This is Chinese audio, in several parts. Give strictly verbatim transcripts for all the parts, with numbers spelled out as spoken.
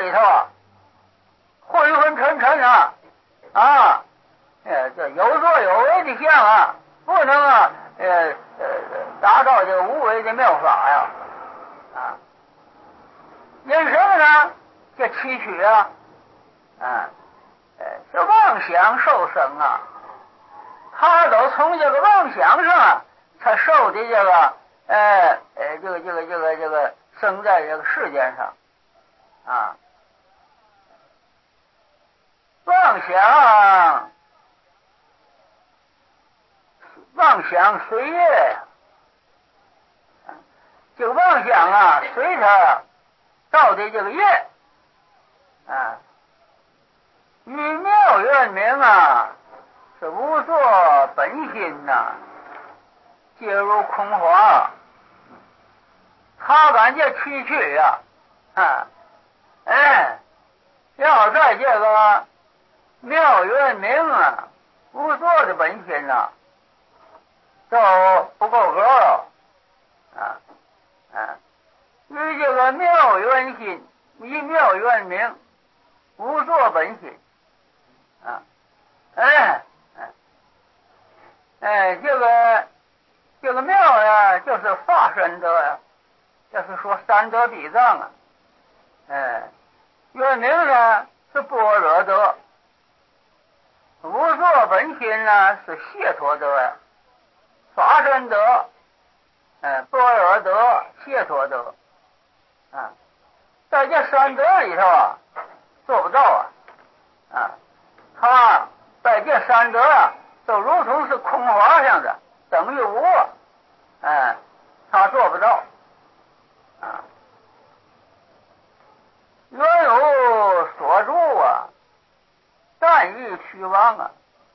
里头啊，昏昏沉沉啊，啊，呃，这有作有为的相啊，不能啊，呃呃，达到这个无为的妙法呀，啊，因什么呢？这七取啊，啊，呃，这妄想受生啊，他都从这个妄想上啊，才受的这个，呃呃，这个这个这个这个生在这个世间上，啊，妄想，妄想随业，这个妄想啊，随他造的这个业，啊，与妙圆明啊，是无作本心呐、啊，皆如空华。他感这七趣啊，啊，哎，要在这个妙圆明啊，无作的本心呐、啊，都不够格了，啊啊，与这个妙圆心，与妙圆明，无作本心，啊，哎哎哎，这个这个妙呀，就是法身德呀，就是说三德比藏啊，哎，圆明呢是般若德，无作本心呢是解脱德呀，法身德，哎，般若德、解脱德，啊，在这三德里头啊，做不到啊，啊，他在这三德啊，就如同是空华上的，等于无，哎，他做不到，啊，原有所住啊，但欲虚妄啊，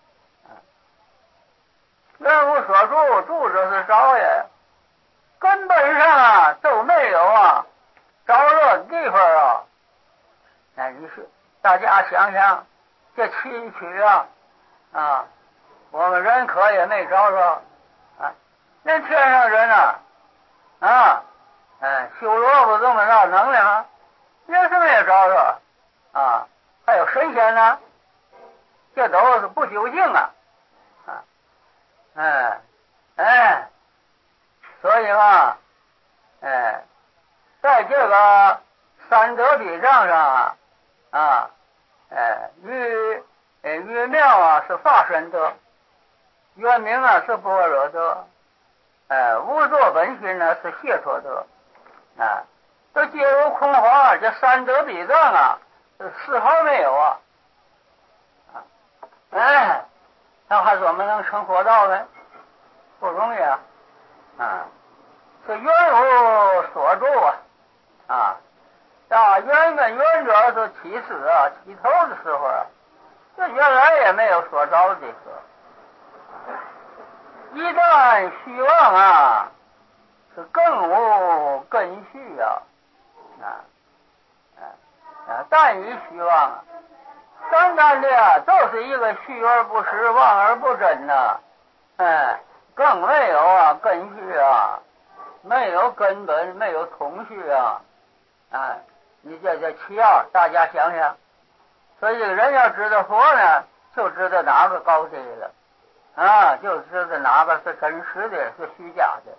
原无所住，住着是少爷，根本上啊都没有啊着落的地方啊。哎，你是大家想想，这七曲啊啊，我们人可也没着着啊，那天上人啊啊，哎，修萝卜这么大能量啊，也是没有着着啊，还有神仙呢，这都是不究竟啊啊，哎哎，所以嘛，哎，在这个三德比障上啊啊，哎，玉哎玉妙啊是法身德，圆明啊是般若德，哎，无作本心呢是解脱德，啊，这皆如空华，这三德比障啊，丝毫没有啊，啊，哎，那还怎么能成佛道呢？不容易啊，啊，是原无所住啊，啊。啊，原本原主要是起始啊，起头的时候啊，这原来也没有所着的时候，一旦虚妄啊，是更无根续啊，啊啊啊！但以虚妄啊，单单的啊，都是一个虚而不实，妄而不真呐、啊，哎，更没有啊根续啊，没有根本，没有统续啊，哎。你这这七样，大家想想，所以这个人要知道佛呢，就知道哪个高低了，啊，就知道哪个是真实的，是虚假的。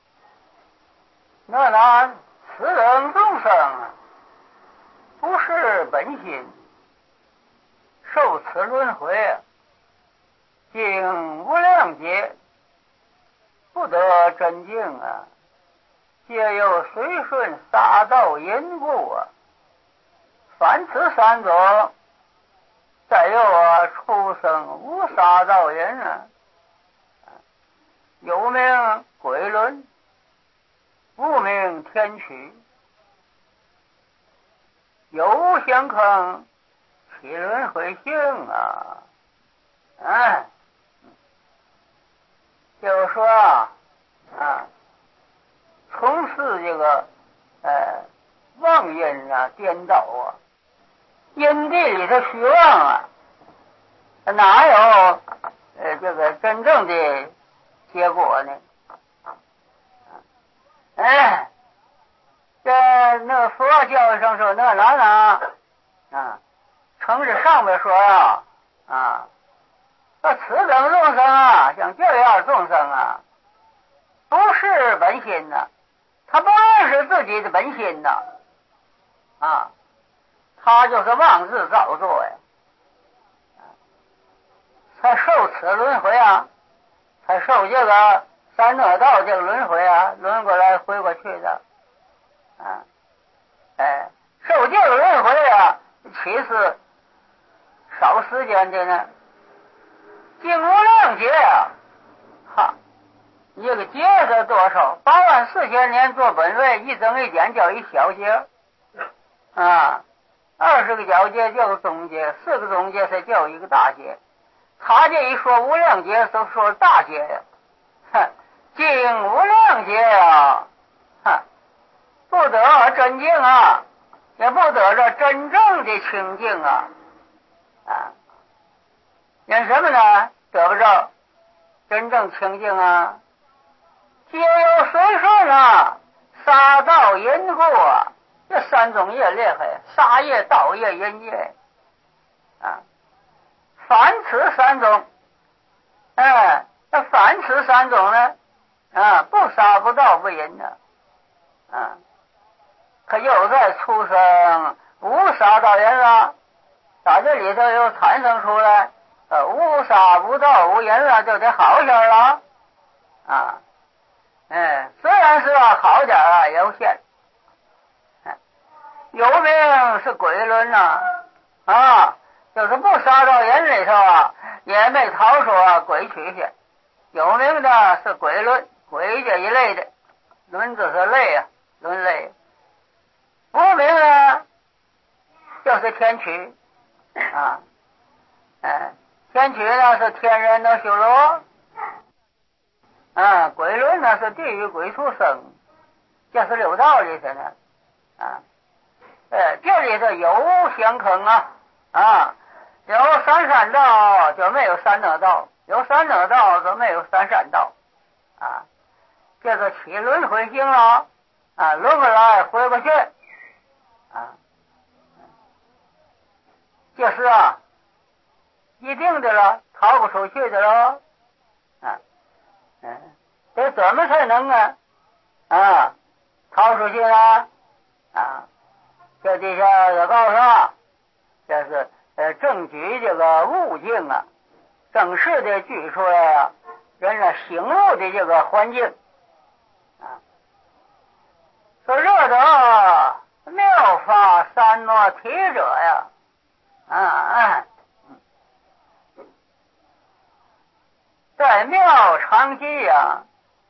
那哪此等众生啊，不是本心，受此轮回，经无量劫，不得真境啊。皆有随顺杀道因故啊，凡此三种，再有啊畜生无杀道因啊，有名鬼轮，无名天曲，有无相坑，起轮回性啊，哎，就是说啊啊。从事这个呃妄因啊颠倒啊，因地里头虚妄啊，哪有呃这个真正的结果呢？哎，这那佛教上说那哪哪啊，承着上面说啊啊，说此等众生啊，像这样众生啊，不是本心呐，他不认识自己的本心呐，啊，他就是妄自造作呀，才受此轮回啊，才受这个三恶道这个轮回啊，轮过来回过去的，啊，哎，受这个轮回啊，其实少时间的呢，经无量劫啊，哈，一个劫是多少？八万四千年做本位，一增一减叫一小劫，啊，二十个小劫叫个中劫，四个中劫才叫一个大劫。他这一说无量劫，都说大劫呀，哼，经无量劫呀，哼，不得真境啊，也不得这真正的清净啊，啊，因什么呢？得不着真正清净啊，皆有随顺啊，杀盗淫惑啊，这三种业厉害，杀业、盗业、淫业啊，凡此三种。哎，那凡此三种呢？啊，不杀不盗不淫的，啊，可又在出生无杀盗淫了，打这里头又产生出来，呃，无杀无盗无淫了，就得好些了，啊，哎，虽然是好点啊，有限，有名是鬼轮呐，啊，就是不杀盗淫里头啊。也没逃出啊鬼曲去，有名的是鬼轮，鬼这一类的，轮子是类啊，轮类。无名呢，就是天曲啊，哎，天曲呢是天人的修罗，啊，鬼轮呢是地狱鬼畜生，这是六道里头呢，啊，哎，这里头有相坑啊，啊。有三善道就没有三恶道，有三恶道就没有三善道，啊，这个起轮回行了，啊，轮过来回过去，啊，这是啊，一定的了，逃不出去的了，啊，嗯，这怎么才能啊，啊，逃出去呢？啊，这底下也告诉啊，这是。呃，正举这个悟境啊，正式的举出来啊，人呢醒悟的这个环境啊，说热得妙法三摩提者呀，啊啊，在妙常记呀，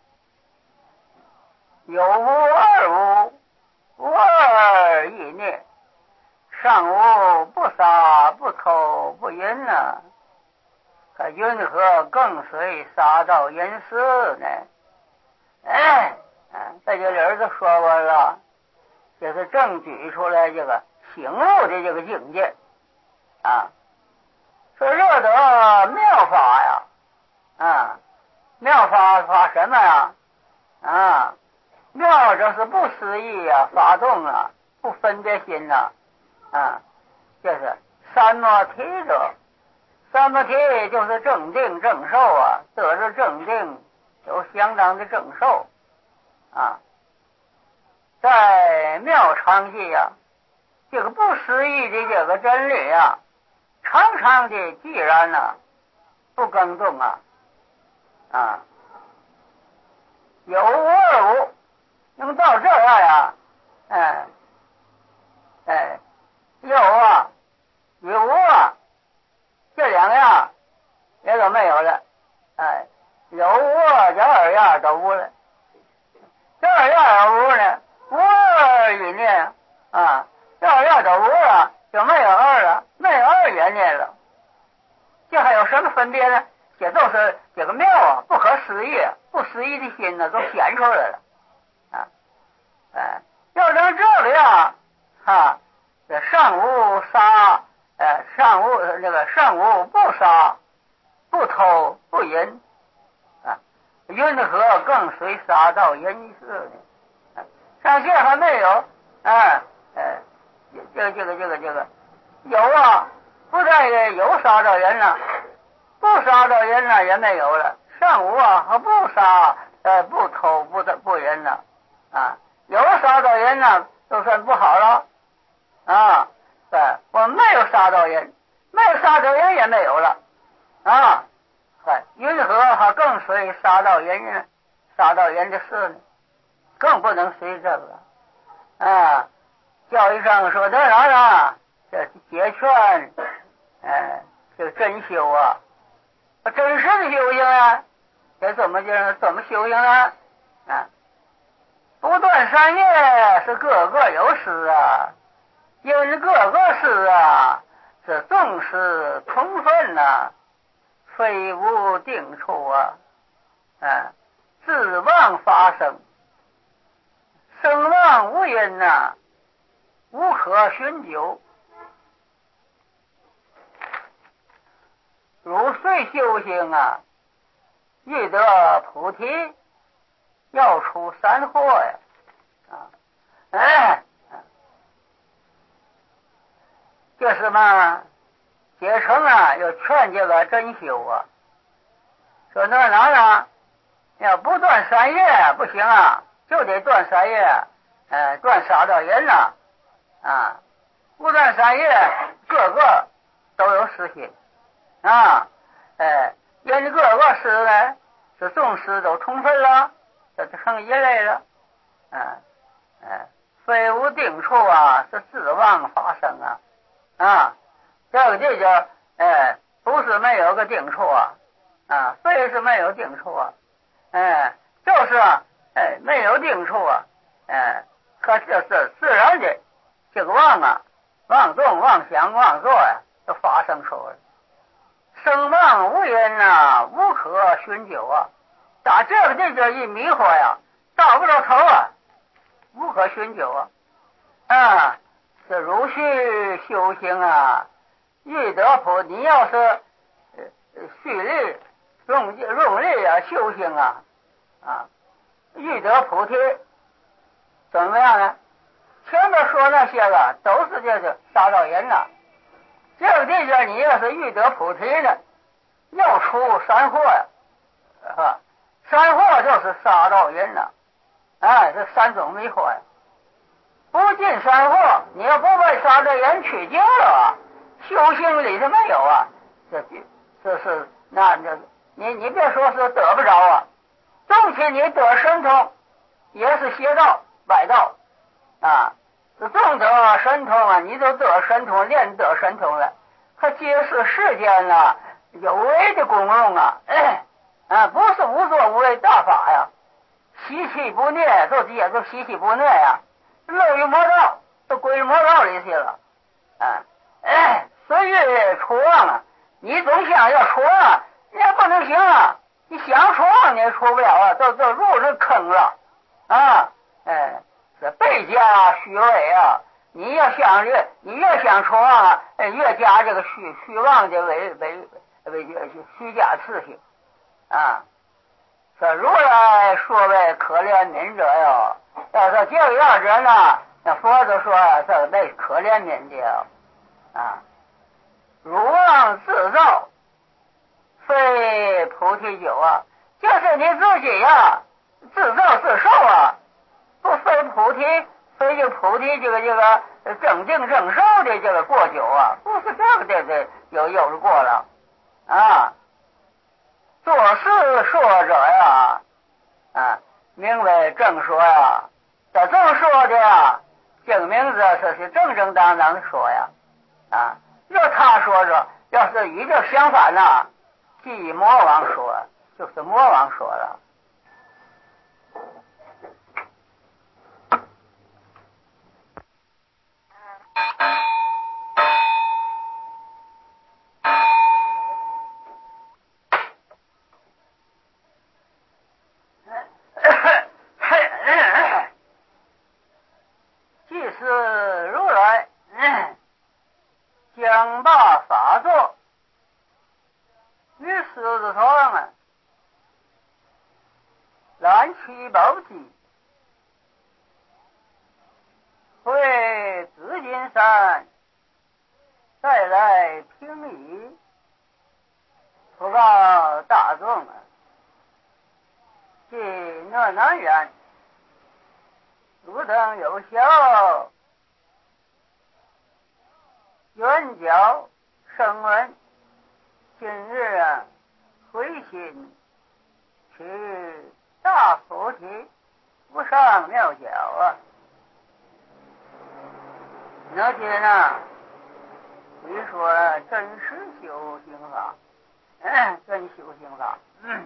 有无二无，无二意念。上无不杀不偷不淫啊，可云何更随杀盗淫私呢？哎，在这里儿子说过了，就是正举出来这个醒悟的这个境界啊。说热得妙法呀，啊，妙法法什么呀？啊，妙就是不思议啊，发动啊，不分别心呐。啊，这是三摩提者，三摩提就是正定正受啊，得着正定有相当的正受啊，在妙常记啊，这个不思议的这个真理啊，常常的既然呢、啊、不更动啊，啊，有无二无，能到这样呀、啊，哎哎。有啊，有无啊，这两样也都没有了，哎，有无啊，这二样都无了，这二样有无呢？无二一念啊，这二样都无了，就没有二了，没有二元念了，这还有什么分别呢？这就是这个妙啊，不可思议，不思议的心呢，都显出来了，啊，哎，要成这个样，哈。这上无杀，呃，上无那个上无不杀，不偷不淫，啊，云何更随杀盗淫色呢？啊，上下还没有，啊，呃，这个这个这个这个有啊，不但有杀到人了，不杀到人了也没有了。上午啊，还不杀，呃，不偷不不人了啊，有杀到人了，就算不好了啊。对，我没有杀到人，没有杀到人也没有了啊。对，云何还更随杀到人呢？杀到人的事呢，更不能随这个啊。教育上说当然了，这解劝，哎，这个真修啊，真实的修行啊，这怎么就怎么修行啊？啊，不断善业是个个有失啊，因个个失啊，是众失同分呐、啊，非无定处啊，啊，自妄发生，生妄无因呐、啊，无可寻究。如遂修行啊，欲得菩提，要出三惑呀！啊，哎，这是嘛？解成啊，要劝这个真修啊，说那哪呢？要不断三业不行啊，就得断三业，呃，断杀到人了啊！不断三业，个个都有私心啊！哎，人个个失呢，是众失都充分了，这就成一类了。嗯、啊，哎，非无定处啊，是自妄发生啊啊！这个这叫哎，不是没有个定处啊啊，非是没有定处啊，哎，就是啊，哎，没有定处啊，哎，可这是自然的这个妄啊，妄动、妄想、妄作呀、啊，都发生出来。生妄无因呐，无可寻究啊！打这个这个一迷惑呀，到不着头啊，无可寻究啊！啊，这如虚修行啊，欲得菩，你要是呃蓄力用用力啊修行啊啊，欲得菩提，怎么样呢？前面说那些个都是这个杀到人了。这个地界你要是欲得菩提呢，要出三惑呀，啊，三惑就是杀到人了，哎，这三种迷惑呀。不进三惑，你要不被杀到人取经了啊，修行里头没有啊，这这是那那，你你别说是得不着啊，纵且你得神通，也是邪道歪道啊。这纵得神通啊，你都得神通，练得神通了，可揭示世间呢、啊、有为的功用啊，哎啊，不是无作无为大法呀，习气不灭，都也都习气不灭呀，漏于魔道，都归于魔道里去了啊！哎，随遇出妄啊，你总想要出妄，你也不能行啊！你想出妄你也出不了啊，都都入那坑了啊！哎。这倍加虚伪啊！你要想越你越想出妄啊，越加这个虚虚妄的为为为虚假次性啊！说如来说为可怜悯者哟，要说这样人呢，那佛就说这为可怜悯的啊，如妄自造，非菩提酒啊，就是你自己呀、啊，自造自受啊。不非菩提，非这菩提这个这个正定正受的这个过久啊，不是这个这个有有过了啊。做事说者呀，啊，名为正说呀，这正说的呀，这个名字这是正正当当的说呀，啊，要他说着，要是与这相反呐，即魔王说，就是魔王说了。即是如来将罢法座，于狮子头上啊，燃起宝鸡，回紫金山， 来平议，不告大众啊，即讷南言，汝等有效，圆教声闻，今日啊回心取大菩提无上妙教啊！那天呢，你说真实修行法，嗯，真修行法，嗯，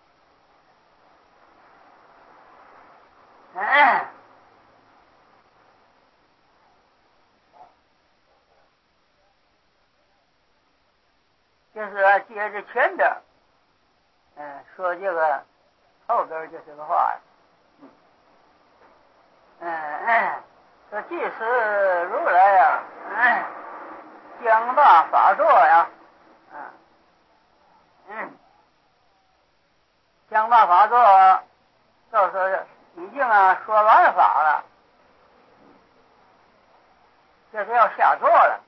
嗯，就是接着前边，嗯，说这个后边就是个话，嗯，嗯嗯，说即使如来呀，嗯，将罢法座呀，嗯嗯，将罢法座，就是已经啊说完法了，这是要下座了。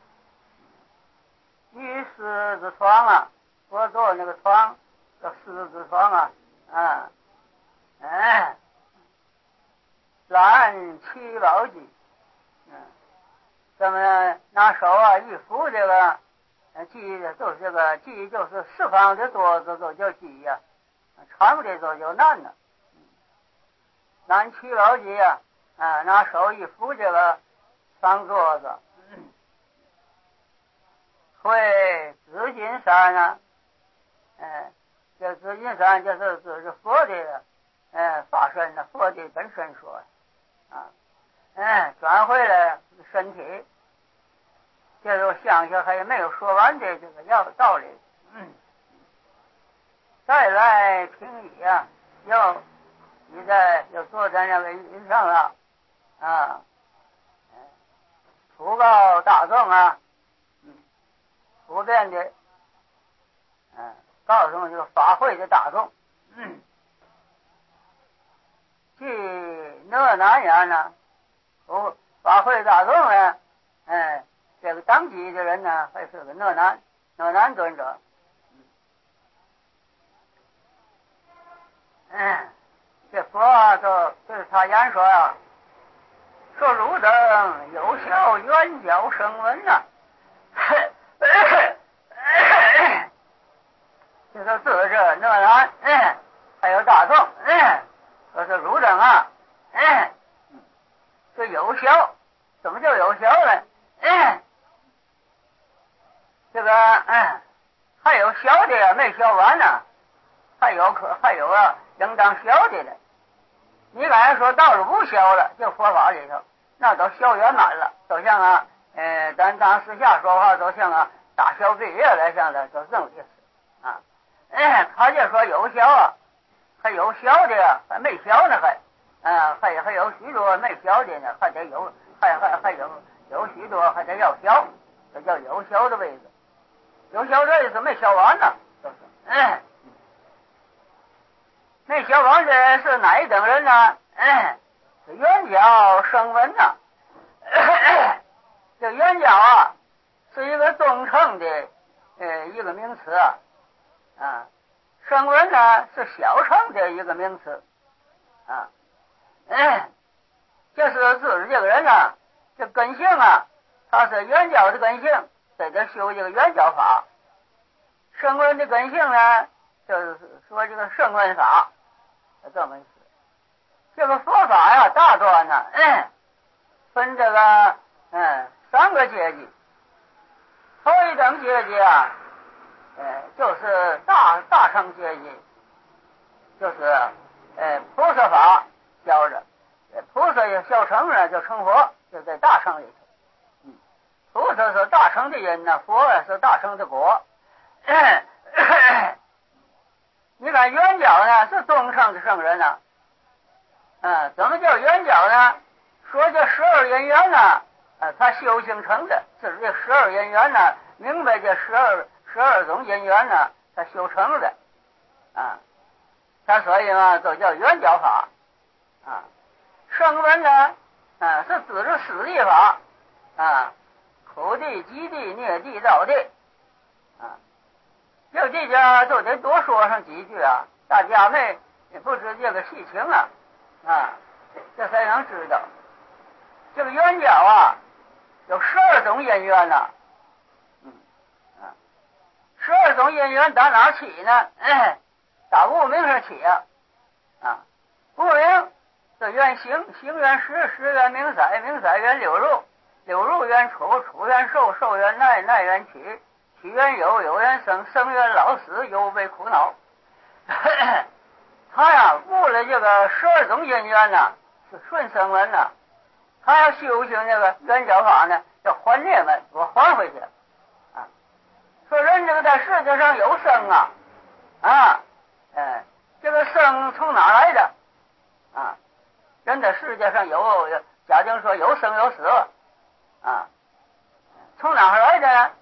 于狮子床啊，我坐那个床叫狮子床啊，啊，哎，蓝七宝记，嗯，咱们拿手啊一扶这个记，就是这个记，就是四方的桌子都叫记呀、啊，长的都叫难呢。蓝七宝记呀、啊，啊，拿手一扶这个方桌子。会紫金山啊，嗯，这紫金山就是指佛的，嗯，法身的佛的本身说，啊，嗯，转回来身体，这就想想还没有说完的这个要道理，嗯，再来评议啊，要你在要坐在那个云上了，啊，普告大众啊。普遍的，嗯，告诉这个法会的大众，嗯，即讷南言呢，哦，法会大众呢，哎，这个当机的人呢，还是个讷南讷南尊者，嗯，这佛啊，就就是他言说啊，说汝等有效圆教声闻呐、啊。就说自这讷南，嗯，还有大众，嗯，说是汝等啊，嗯，这有效，怎么叫有效呢？嗯，这个嗯，还有小的呀，没消完呢，还有可还有啊，应当消的呢。你刚才说到了无消了，就佛法里头，那都消圆满了，都像啊，呃，咱当私下说话都像啊，大消毕业了，像的都这么意思啊。哎，他就说有消啊，还有消的呀，还没消呢，还，啊，还还有许多没消的呢，还得有，还还还有有许多还得要消，这叫有消的位置，有消的位置没消完呢，就是，哎，没消完的是哪一等人呢？哎，是圆教声闻呐，这圆教啊，是一个忠诚的呃一个名词啊。啊，声闻呢是小乘的一个名词，啊，嗯，就是指这个人啊，这根性啊，他是圆教的根性，在这修这个圆教法；声闻的根性呢，就是说这个声闻法，这么意思。这个佛法呀，大段呢，嗯，分这个嗯三个阶级，头一等阶级啊。呃，就是大大乘阶级，就是呃菩萨法教着，菩萨也小乘呢，就成佛，就在大乘里头。嗯，菩萨是大乘的人呢，佛是大乘的果。你看圆教呢是中乘的圣人呢，嗯，怎么叫圆教呢？说这十二因缘呢，呃，他修行成的，是这十二因缘呢，明白这十二。十二种因缘呢，他修成的，啊，他所以嘛，都叫圆教法，啊，声闻呢，啊，是指着四谛法，啊，苦谛、极谛、涅谛、道谛， 啊，有这家就得多说上几句啊，大家没也不知这个细情啊，啊，这才能知道。这个冤家啊，有十二种姻缘呐、啊，嗯啊，十二种姻缘打哪起呢？哎，打无名上起啊，啊，无名这缘行，行缘识，识缘明色，明色缘柳入，柳入缘处，处缘受，受缘耐，耐缘取，取缘有，有缘生，生缘老死，忧悲苦恼。他呀，悟了这个十二种姻缘呐，是顺生门呐。他要修行这个圆教法呢，要还涅门，我还回去啊。说人这个在世界上有生啊，啊，哎，这个生从哪来的啊？人在世界上有，假定说有生有死啊，从哪来的呢？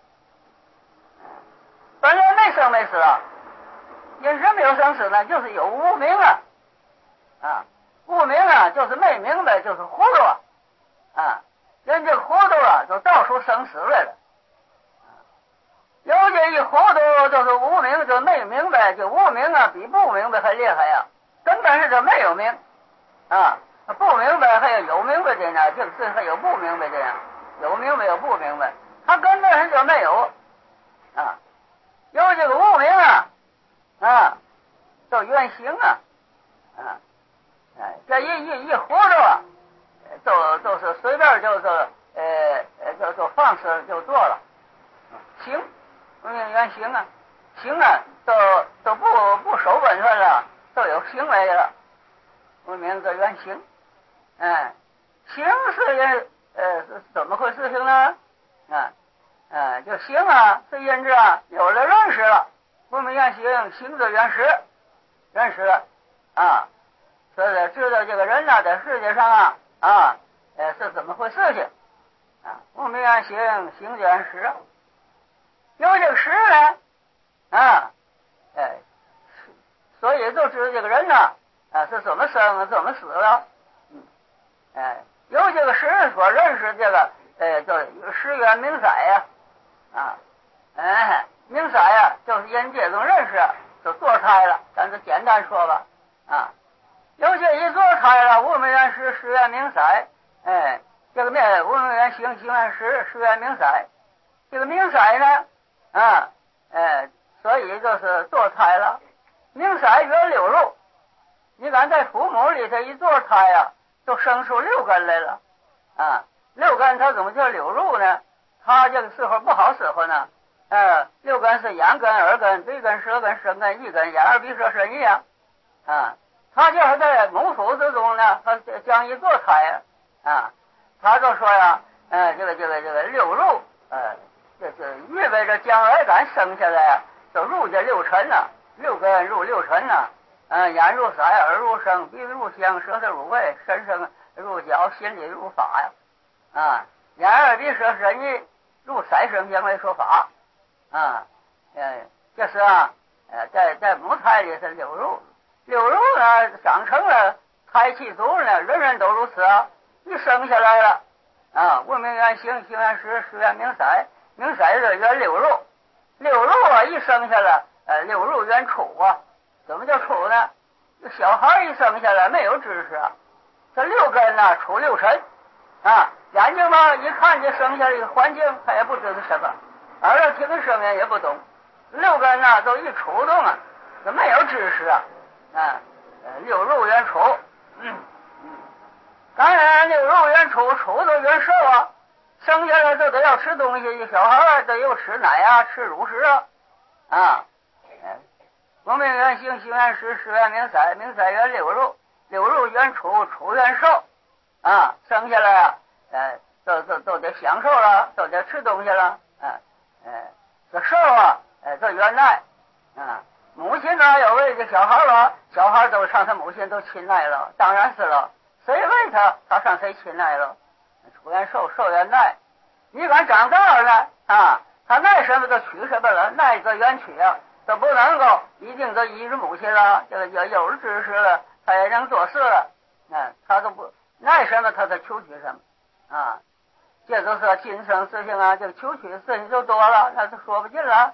本来没生没死啊，因什么有生死呢？就是有无明啊，啊，无明啊，就是没明白，就是糊涂啊。啊，人这糊涂啊，就到处生死来了。有这一糊涂，就是无明，就没明白，就无明啊，比不明白还厉害呀、啊。根本是就没有明啊，不明白还有有明白的呢，就是还有不明白的呢，有明白有不明白，他根本是就没有啊。有这个无明啊，啊，叫原形啊，啊，哎，这一一一糊涂啊。就就是随便就就呃就就放肆就做了，行，原行啊，行啊，都都不不守本分了，都有行为了，我名字原行，哎，行是呃是怎么回事情呢？啊，呃就行啊，是因着啊有了认识了，我们原行，行者原识，认识了啊，所以知道这个人呢在世界上啊。啊，呃，是怎么回事情啊？我们要行行原识，有这个识呢，啊，哎，所以就知道这个人呢，啊，是怎么生，怎么死了，嗯，哎，有这个识所认识这个，呃，叫识缘明色呀，啊，哎，明色呀，就是因这种认识就堕胎了，咱就简单说吧，啊。有些一做开了，无名缘识，识缘明色，哎，这个面无名缘行，行缘识，识缘明色，这个明色呢，啊，哎，所以就是做胎了。明色缘流入，你看在父母里头一做胎啊，就生出六根来了，啊，六根它怎么叫流入呢？它这个时候不好使唤呢，呃，六根是眼根、耳根、鼻根、舌根、身根、意根、眼耳鼻舌身意啊，啊。他就是在母腹之中呢，他将一做胎啊，他就说呀，呃，这个这个这个六入，呃，这是预备着将来咱生下来呀，就入这六尘呐，六根入六尘呐，呃，眼入色，耳入声，鼻入香，舌头入味，身生入脚，心里入法呀，啊，眼耳鼻舌身意入三生香味说法，啊，呃，这是啊，呃，在在母胎里是六入。六入呢，长成了胎气足呢，人人都如此啊！一生下来了啊，无名缘行，行缘识，识缘明色，明色是缘六入，六入啊，一生下来，呃，六入缘处啊。怎么叫处呢？小孩一生下来没有知识啊，这六根呢，处六尘啊，眼睛嘛一看就生下来一个环境，他也不知道什么，耳朵听声音也不懂，六根呢都一触动啊，这没有知识啊。啊，呃，六入缘处，嗯嗯，当然六入缘处，处的缘受啊，生下来就得要吃东西，小孩儿得要吃奶啊，吃乳食啊，啊，哎，无名缘行，行缘识，识缘明色，明色缘六入，六入缘处，处缘受，啊，生下来啊，哎，都都都得享受了，都得吃东西了，哎哎，这受啊，哎，这缘耐，啊。母亲哪有喂这小孩了？小孩都上他母亲都亲爱了，当然是了。谁喂他，他上谁亲爱了？处缘受，受缘耐。你敢长大了啊？他耐什么就取什么了，耐则缘取啊，都不能够一定都依着母亲了。这个有有了知识了，他也能做事了。啊，他都不耐什么，他就求取什么啊。这都是今生事情啊，这个求取的事情就多了，那就说不尽了。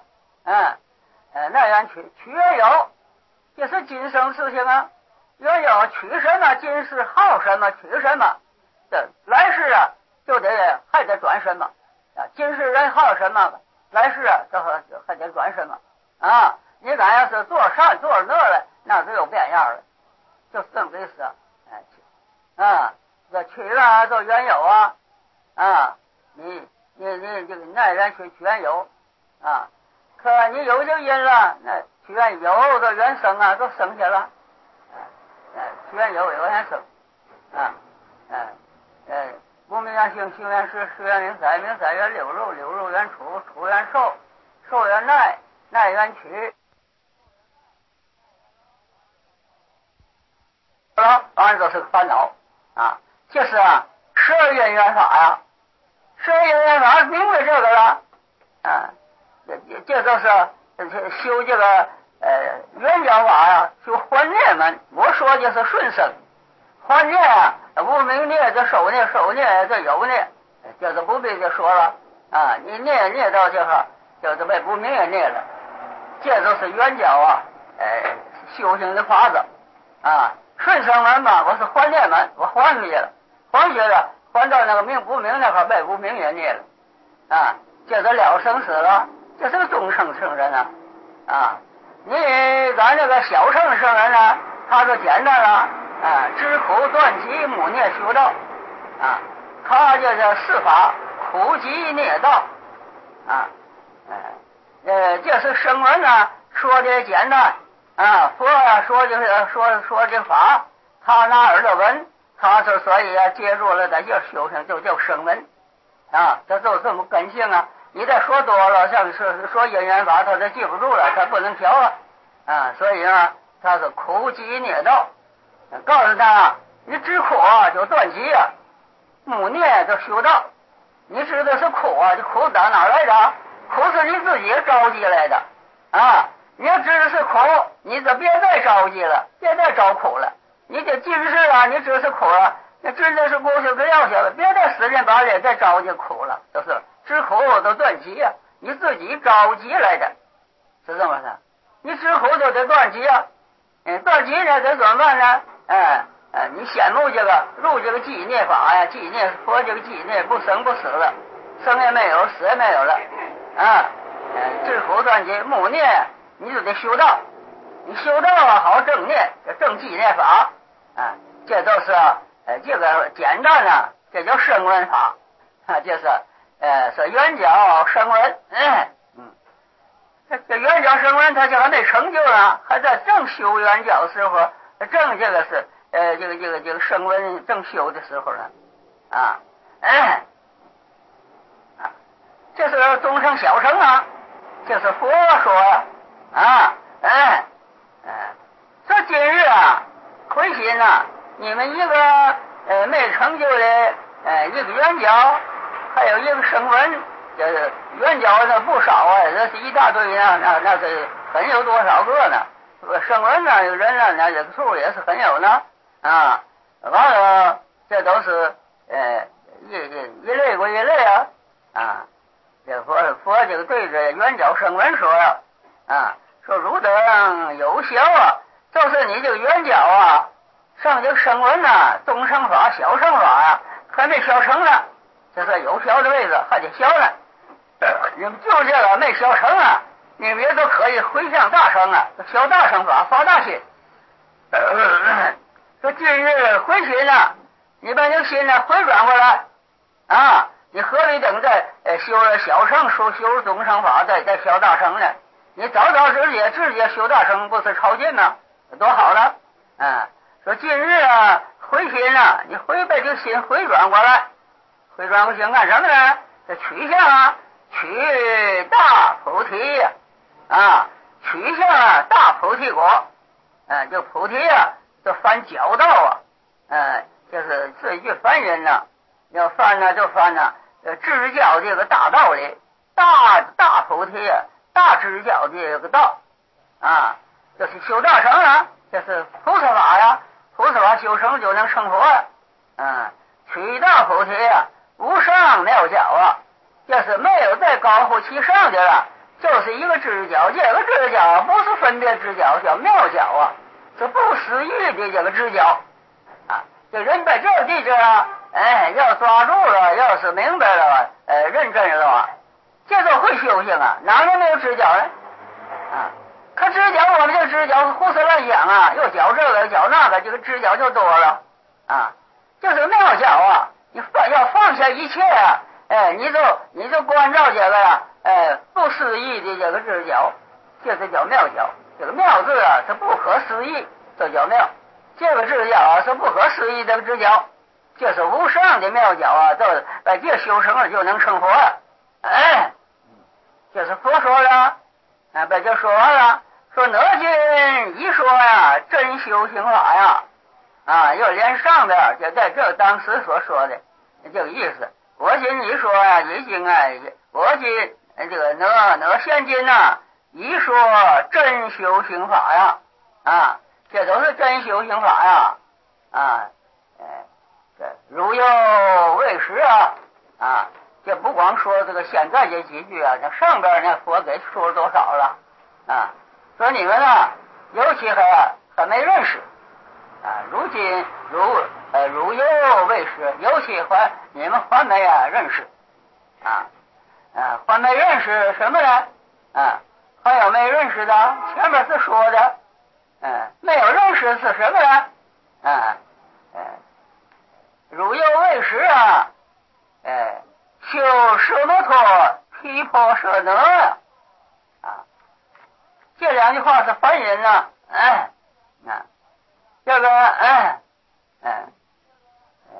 嗯，呃，那样取取缘有，也是今生事情啊。缘有取什么？今世好什么取什么？这来世啊，就得还得转什么啊？今世人好什么，来世啊，这还得转什么啊？你敢要是做善做恶了，那就有变样了，就是这么回事啊。哎，啊，这取啊，做缘有啊，啊，你你你这个那人取取缘有啊，可你有这因了，那取缘有的缘生啊，都生下了。取缘有，有缘生，啊，哎，哎，无名缘行，行缘识，识缘名色，名色缘六入，六入缘出，出缘受，受缘耐，耐缘取。好了，当然这是个烦恼啊。这是啊，十二因缘法呀，十二因缘法明白这个了啊。这这就是修这个呃缘觉法呀，修还孽门。我说的是顺生。还孽啊，无明孽，这受孽，受孽，这有孽，这就不必就说了啊。你孽孽到这个，就是被不明也孽了，这就是缘觉啊，哎，修行的法子啊。顺生门嘛，我是还孽门，我还去了，还去了，还到那个明不明那块，被不明也孽了啊。这就了生死了，这是个中生圣人啊啊。你咱这个小乘圣人呢，他就简单了。啊，知苦断集，母孽修道啊，他这叫四法苦集孽道啊，呃，这是声闻呢说的简单啊，佛啊说的是说说这法，他拿耳朵闻，他是所以啊接住了，在这修行就叫声闻啊，这就这么根性啊。你再说多了，像是说因缘法，他就记不住了，他不能调了啊，所以呢，他是苦集孽道。告诉他，你知苦啊就断集啊，母孽就修道。你知道是苦啊，这苦打哪来的？苦是你自己着急来的啊！你要知道是苦，你就别再着急了，别再找苦了。你这今世啊，你知道是苦了，那知道是苦就不要去了，别再使劲把脸再着急苦了，就是知苦都断集啊，你自己着急来的，是这么的。你知苦就得断集啊，嗯，断集呢得怎么办呢？哎哎，你羡慕这个入这个寂灭法呀，寂灭佛这个寂灭不生不死了，生也没有，死也没有了啊！嗯，知苦断集，母孽你就得修道，你修道啊好正念，这正寂灭法啊，这都是呃这个简单啊，这叫声闻法啊，这是呃是圆角声闻，嗯嗯，这这圆角声闻他就还没成就呢，还在正修圆角时候。正这个是呃这个这个这个声闻正修的时候呢啊，哎啊，这是中生小乘啊，这是佛说呀啊，哎哎，说今日啊亏心呐，你们一个呃没成就的呃一个圆角，还有一个声闻，这个圆角呢不少啊，这是一大堆啊，那那是很有多少个呢？声闻呢，有人呢，那这个数也是很有呢啊。完了，这都是呃一一一类归一类啊啊。这佛佛这个对着圆角声闻说呀啊，说汝等有小啊，就是你这个圆角啊，上这个声闻呐，中乘法、小乘法呀、啊，还没小成呢，这是有小的位置，还得小呢。你们就这个没小成啊。你们也都可以回向大乘啊，小大乘法发大心。呃、说今日回心啊，你把这个心呢回转过来啊，你何必等在呃修了小乘，修修中乘法，再再修大乘呢？你早早直接直接修大乘，不是超进吗？多好了啊！说今日啊回心啊，你回把这个心回转过来，回转过心干什么呢？这取向啊，取大菩提呀。啊，取向啊，大菩提果，啊，这菩提啊，这翻角道啊，呃，就是这一句梵音呐，要翻呢就翻呢，呃，知教这个大道理，大大菩提啊，大知教这个道啊，这是修大乘啊，这是菩萨法呀，菩萨法修成就能成佛呀，啊，取大菩提啊，无上妙教啊，这是没有再高乎其上去了。 就是一个知觉，这个知觉不是分别知觉，叫妙觉啊，是不思议的这个知觉啊。这人在这个地方啊，哎，要抓住了，要是明白了，呃，认真了啊，这就会修行啊，哪能没有知觉呢？啊，可知觉我们这知觉胡思乱想啊，又觉这个觉那个，这个知觉就多了啊，就是妙觉啊，你放要放下一切啊，哎，你就你就关照这个呀、啊，哎，不思议的这个知觉，这是叫妙觉。这个妙字啊是不可思议，这叫妙。这个知觉啊是不可思议的知觉，这是无上的妙觉啊，这把这修成了就能成佛了。哎，这是佛说了，啊，把这说完了，说哪经一说呀，真修行法呀，啊，又连上边就在这当时所说的这个意思。我今一说呀，已经啊，我今这个哪哪现今呐，一说真修行法呀，啊，这都是真修行法呀，啊，哎，这如有未识啊，啊，这不光说这个现在这几句啊，这上边呢佛给说了多少了啊？说你们呢，尤其还还没认识啊，如今如呃如有未识，尤其还你们还没啊认识啊啊，还没认识什么呢？啊，还有没认识的？前面是说的，嗯、啊，没有认识是什么呢？啊，嗯、啊，如有未识啊，哎，修舍摩托毗婆舍那啊，这两句话是梵音呢，哎，啊，这个哎哎哎，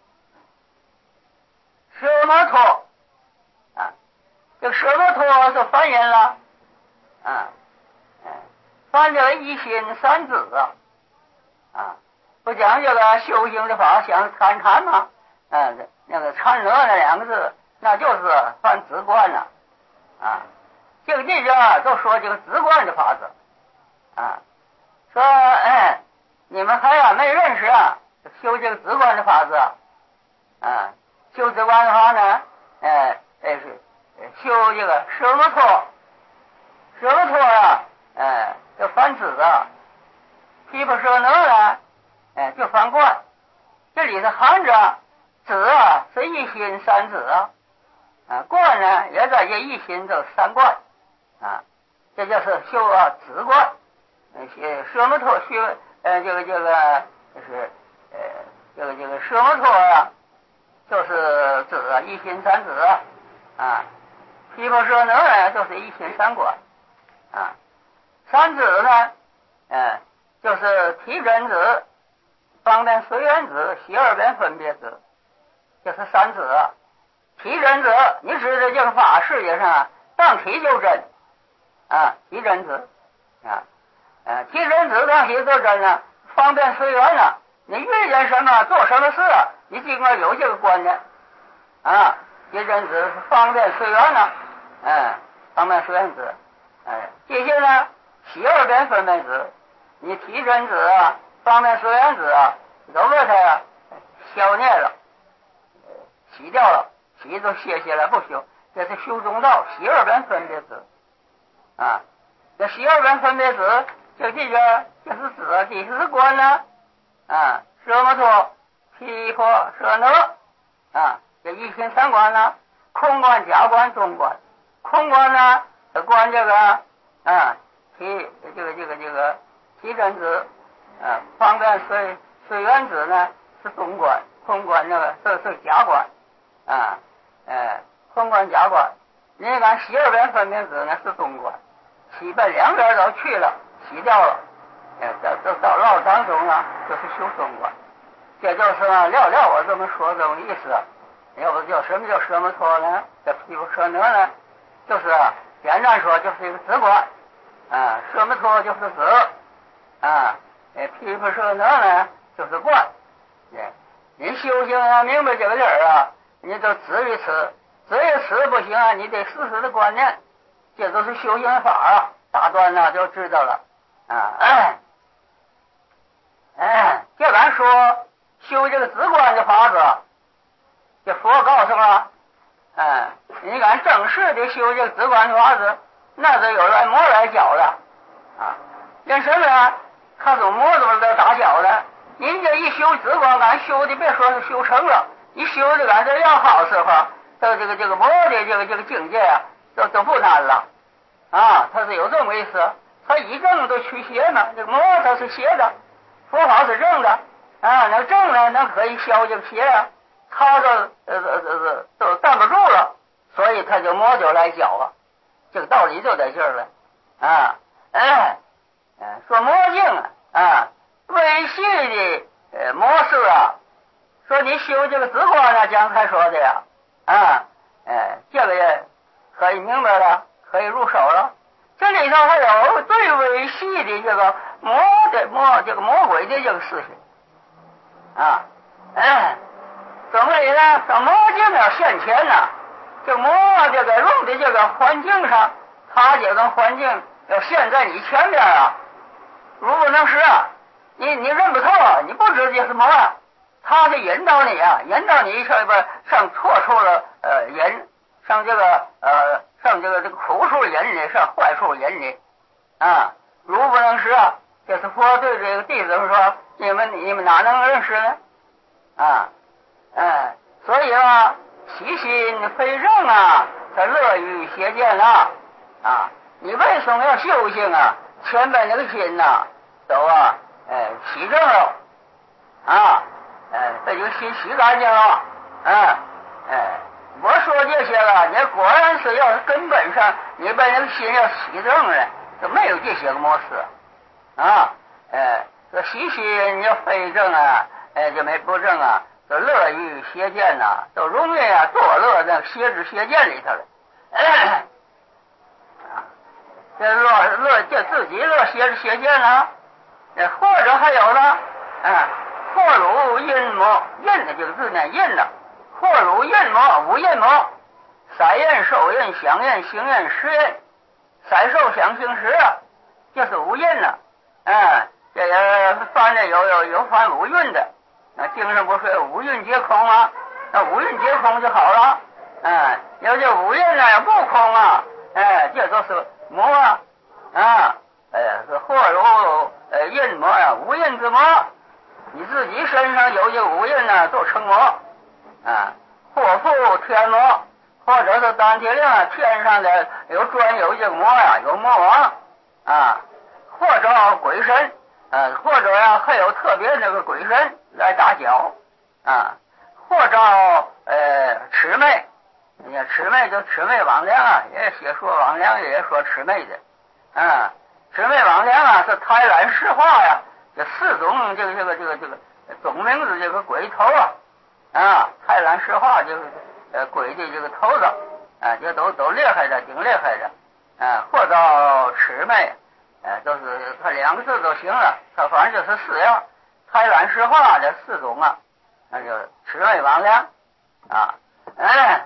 舍摩托啊，这个舍摩托是梵音了啊，哎，梵这个一心三子啊，啊，不讲这个修行的法，想参禅吗？嗯、啊，那个禅那那两个字，那就是犯直观了啊。这个地方都说这个直观的法子啊，说哎，你们还啊没认识啊，修这个直观的法子啊，修直观的话呢，哎哎是修这个舍摩托，舍摩托啊，哎就犯子啊，毗婆舍那呢，哎就犯观，这里头含着子啊是一心三子啊，啊观呢也在这一心这三观啊，这就是修啊直观，呃舍摩托修呃这个这个就是呃这个这个舍摩托啊，就是子啊一心三子啊，毗婆舍那呢就是一心三观啊，三子呢，呃就是提真子、方便随缘子、习二边分别子，这是三子。提真子，你知道这个法世界上当提就真啊，提真子啊，呃，提真子当提就真了，方便随缘了。你遇见什么做什么事，你尽管有这个观念啊，提真子是方便随缘了，哎，方便随缘子，哎，这些呢，习二边分别子，你提真子啊，方便随缘子啊，都被它消灭了，洗掉了。洗都歇下来不修，这是修中道，洗二边分别子啊。这洗二边分别子，这这个这是指第十观呢啊，舍摩托、毗婆舍那啊，这一心三观呢，空观、假观、中观。空观呢，是观这个啊，提这个这个这个提真子啊，方便随随缘子呢是中观，空观那个是是假观啊。哎，空观假观，你看洗二边分别子呢是中观，洗把两边都去了，洗掉了，哎，这这到绕当中啊，就是修中观，这就是啊，料料我这么说这种意思。要不叫什么叫舍摩托呢？这毗婆舍那呢，就是啊，简单说就是一个直观啊，舍摩托就是直啊，哎，毗婆舍那呢就是观。哎，你修行啊，明白这个理儿啊。你就止于此，止于此不行啊！你得时时的观念，这都是修行法啊，大段呢就知道了啊。哎，哎，这咱说修这个直观的法子，这佛告诉了，哎，你敢正式的修这个直观的法子， 那就有来魔来搅了啊。因什么呀？他从魔怎么来打搅的？你这一修紫光杆修的，别说是修成了，你修的杆这要好时候，这这个这个魔的这个这个境界啊，都都不难了啊。他是有这么意思，他以正都驱邪呢，这个魔它是邪的，佛法是正的啊。那正呢，那可以消这个邪啊，他都呃呃呃都站不住了，所以他就魔就来搅啊。这个道理就在这儿了啊。哎，说魔镜啊啊，微细的呃模式啊，说你修这个紫光啊，刚才说的呀啊，哎，这个也可以明白了，可以入手了。这里头还有最微细的这个魔的魔这个魔鬼的这个事情啊，哎，怎么里呢？这魔镜要现前呢、啊，这魔这个用的这个环境上，它这个环境要现在你前边啊，如不能是啊，你你认不透啊，你不知这是魔啊，他是引导你啊，引导你上边上错处了呃引，上这个呃上这个这个苦处引你，上坏处引你啊，如不能是啊，这是佛对这个弟子说，你们你们哪能认识呢？啊，哎，所以啊，其心非正啊，才乐于邪见啊啊！你为什么要修行啊？前边那个心呐、啊，都啊，哎，洗正了啊，哎，这就心洗干净了，啊，哎，我说这些了，你果然是要是根本上你把那个心要洗正了，就没有这些个模式啊，哎，这洗心你要非正啊，哎，就没不正啊。这乐于邪见呐、啊，都容易啊堕落在邪知邪见里头了。哎、啊，这乐乐这自己乐邪知邪见呢，或者还有呢，啊，或汝阴魔，阴的这个字呢，阴的，或汝阴魔，五阴魔，色印、受印、想印、行印、识印，色受想行识啊，这是五印呢。啊，这个翻的有有有翻五蕴的。那经上不是五蕴皆空吗？那五蕴皆空就好了。哎，要这五蕴呢不空啊，哎，这都是魔啊啊，哎呀，是或如呃印魔呀，无印之魔，你自己身上有这五印呢，都成魔啊，或复天魔，或者是当天令天上的有专有这个魔呀，有魔王啊，或者鬼神。呃，或者呀、啊，还有特别那个鬼神来打搅啊，或者呃魑魅，你看魑魅就魑魅魍魉啊，也写说魍魉，也说魑魅的啊，魑魅魍魉啊是胎卵石化呀，这四种这个这个这个这个总名字这个鬼头啊啊，胎卵石化就是呃鬼的这个头子啊，这都都厉害的，挺厉害的啊，或者魑魅。哎，都是他两个字都行了，他反正就是四样，胎卵石化这四种啊，那就魑魅魍魉啊，哎，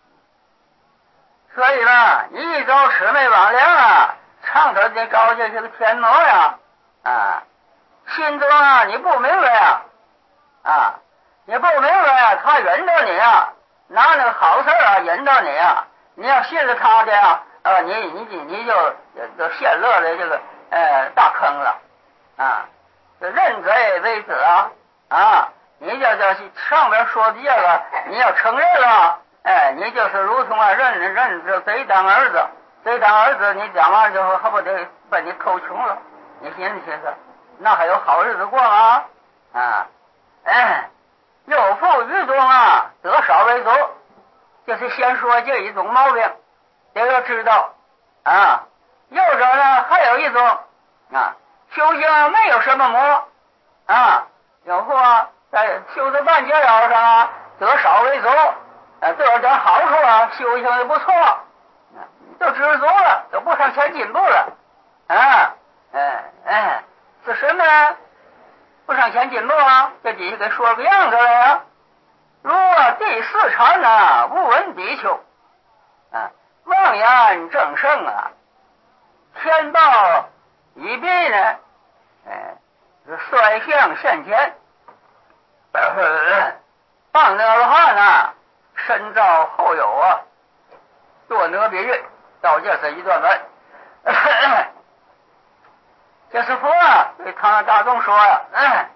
所以呢，你一找魑魅魍魉啊，上头得找这些个天魔呀，啊，心中啊你不明白呀，啊，你不明白呀，他引导你啊，拿那个好事啊引导你啊，你要信了他的呀。啊，你你你你就就陷落了这个呃大坑了啊！这认贼为子啊啊！你这这上边说的这个，你要承认了，哎，你就是如同啊认认这贼当儿子，贼当儿子，你讲完之后还不得把你抠穷了？你寻思寻思，那还有好日子过吗？啊，哎，有负于中啊，得少为足，就是先说这一种毛病。也要知道啊，右手呢还有一种啊，修行没有什么魔啊，有货啊，在修的半截腰上啊，得少为足，啊，得点好处啊，修行也不错，啊，就知足了，就不上前进步了啊，哎哎，是什么呢？不上前进步啊，这底下给说个样子来呀，如第四禅呢，无闻比丘啊。妄言正圣啊，天道已毕呢，哎，率相现前，放那罗汉啊，身造后有啊，做那比喻，到这是一段文。 这是佛啊对唐山大众说呀，嗯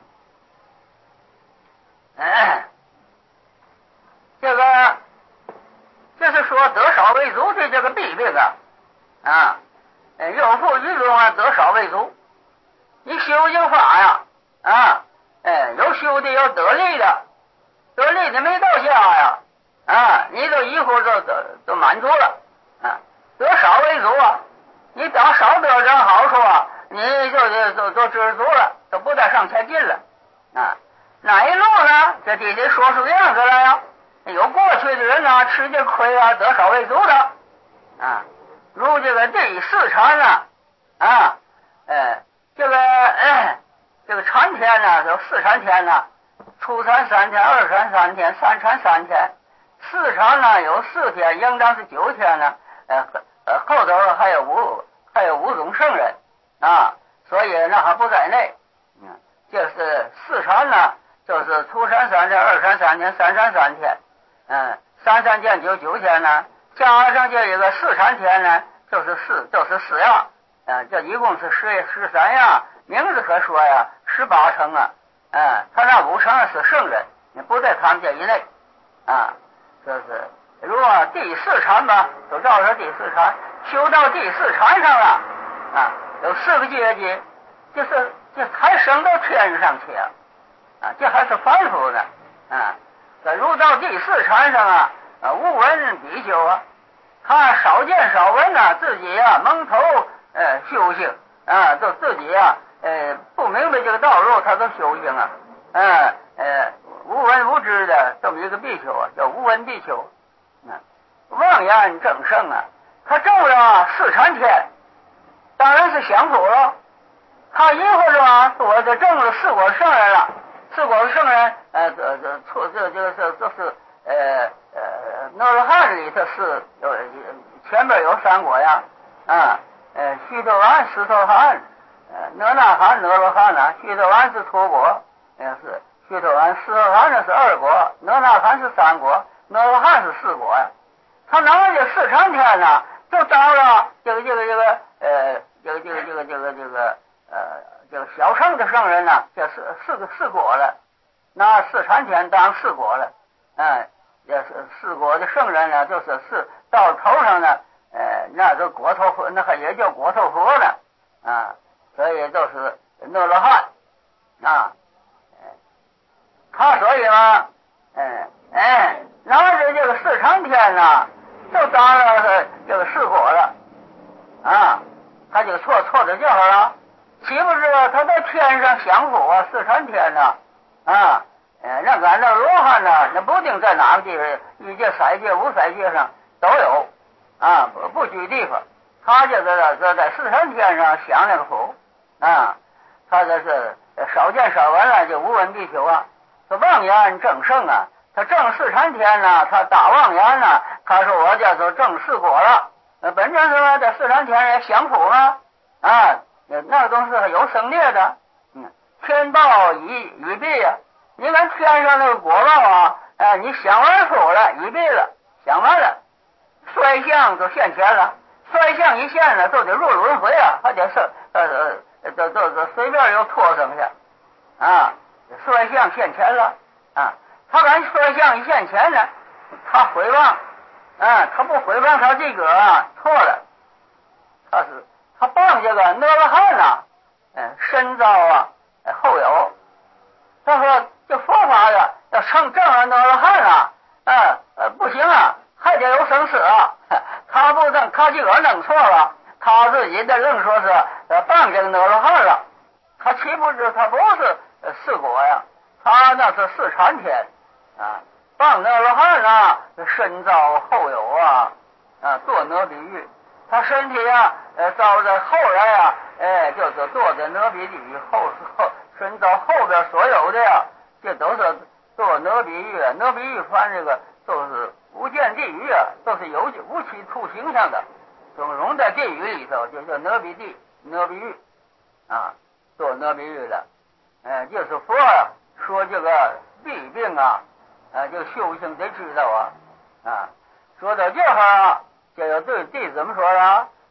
嗯，这个这是说得少为足的这个弊病啊啊，有负于中啊，得少为足。你修行法呀啊，哎，有修的有得力的，得力的没到下呀啊，你都一会都都都满足了啊，得少为足啊，你等少得点好处啊，你就就就都知足了，都不再上前进了啊。哪一路呢？这底下说出样子来呀。有过去的人呢，吃这亏啊，得少为足的啊。如这个第四禅呢啊，呃，这个呃，这个禅天呢，有四禅天呢，初禅三天，二禅三天，三禅三天，四禅呢有四天，应当是九天呢。呃呃，后头还有五还有五种圣人啊，所以那还不在内。嗯，这是四禅呢，就是初禅三天，二禅三天，三禅三天。嗯，三三天就九天呢，加上这一个四禅天呢，就是四，就是四样，嗯，这一共是十十三样，名字可说呀，十八层啊，嗯，他那五层是圣人，你不在他们这一内啊，这是如果第四禅吧，就照着第四禅修到第四禅上了啊，有四个阶级，就是这还升到天上去啊，啊，这还是凡夫的啊。这入到第四禅上啊，啊无闻比丘啊，他少见少闻呐、啊，自己呀、啊、蒙头呃修行啊，就自己呀、啊、呃不明白这个道路，他都修行啊，嗯呃无闻无知的这么一个比丘啊，叫无闻比丘，嗯，妄言正圣啊，他证了四禅天，当然是享福了。他一会儿啊，我就证了四果圣人了。四果圣人，呃，这这错这这个是这是呃呃，那罗汉里头是有前边有三果呀，啊，呃，须陀洹、石陀含，呃，那那含、那罗汉呢？须陀洹是脱果，也是须陀洹，石陀含呢是二果，那那含是三果，那罗汉是四果呀。他拿了这四禅天呢，就当了这个这个这个呃这个这个这个这个这个呃这个小圣的圣人呢，这四四个四果了，拿四禅天当四果了，嗯，这是四果的圣人呢，就是四到头上呢，呃，那个果头佛，那还也叫果头佛呢，啊，所以就是那罗汉啊，他所以嘛，嗯哎，拿着这个四禅天呢，就当了这个四果了，啊，他就错错在这儿了。岂不是他在天上享福啊？四禅天呢？啊，呃，那俺那罗汉呢？那不定在哪个地方，一界、三界、五三界上都有啊，不不拘地方。他就在在在四禅天上享那个福啊，他这是少见少闻了，就无闻必求啊。这妄言正圣啊，他正四禅天呢，他打妄言呢，他说我叫做正四果了。那本正什么？在四禅天也享福吗？啊。那个东西是有生灭的，嗯，天报已已毕呀。你看天上那个果报啊，哎，你享完福了，已毕了，享完了，衰相就现前了，衰相一现了，就得入轮回啊，还得是呃呃，这这这随便又拖上去啊，衰相现前了啊，他敢衰相一现前呢，他毁谤，啊，他不毁谤他这个啊错了，他是。他帮这个那罗汉呐，嗯，深造啊后有。他说这佛法呀，要成正了那罗汉啊，呃呃不行啊，还得有生死啊。他不能，他这个弄错了，他自己的愣说是呃帮这个那罗汉了，他岂不是他不是四果呀？他那是四禅天啊，帮那罗汉啊，深造后有啊，啊做那比喻。他身体啊，呃，遭着后来呀、啊，哎，就是坐在哪比地狱后后，身到后边所有的呀，这都是做哪比喻啊，哪比喻翻这个都是无间地狱啊，都是有无期处形象的，总融在地狱里头，就叫哪比地哪比喻啊，做哪比喻的，哎，就是佛啊说这个弊病啊，啊，这个修行得知道啊，啊，说到这儿啊。这个对弟子们说了，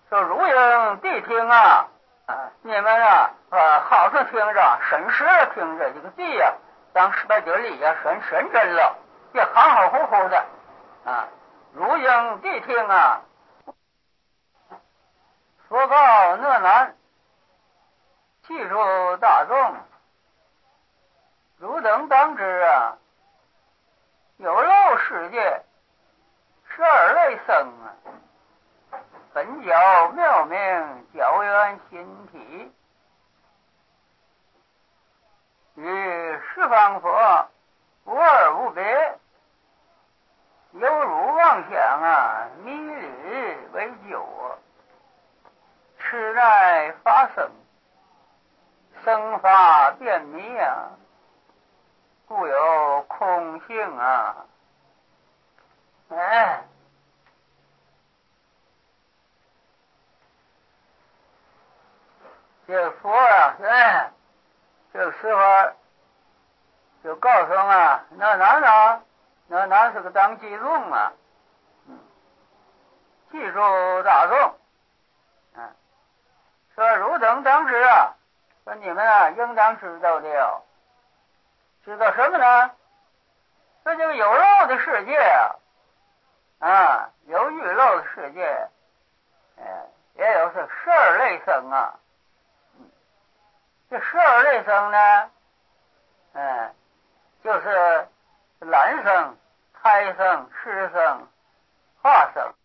说如应谛听啊，啊，你们啊，呃，好生听着，审时听着，这个地呀、啊，当十八九里呀，神神真了，别含含糊糊的啊。如应谛听啊，佛告讷难，记住大众，汝等当知啊，有漏世界，十二类生啊。本教妙名教源心体，与十方佛无二无别，犹如妄想啊，迷旅为酒啊，痴乃法生，生法变迷啊，故有空性啊。哎，这个佛啊，哎，这个时候就告诉啊，那哪哪那哪是个当记众啊，嗯，记住大众，嗯，说汝等当知啊，说你们啊应当知道的，知道什么呢？说这个有漏的世界啊，啊，有欲漏的世界，嗯，也有是十二类生啊。这十二类生呢，嗯，就是卵生、胎生、湿生、化生。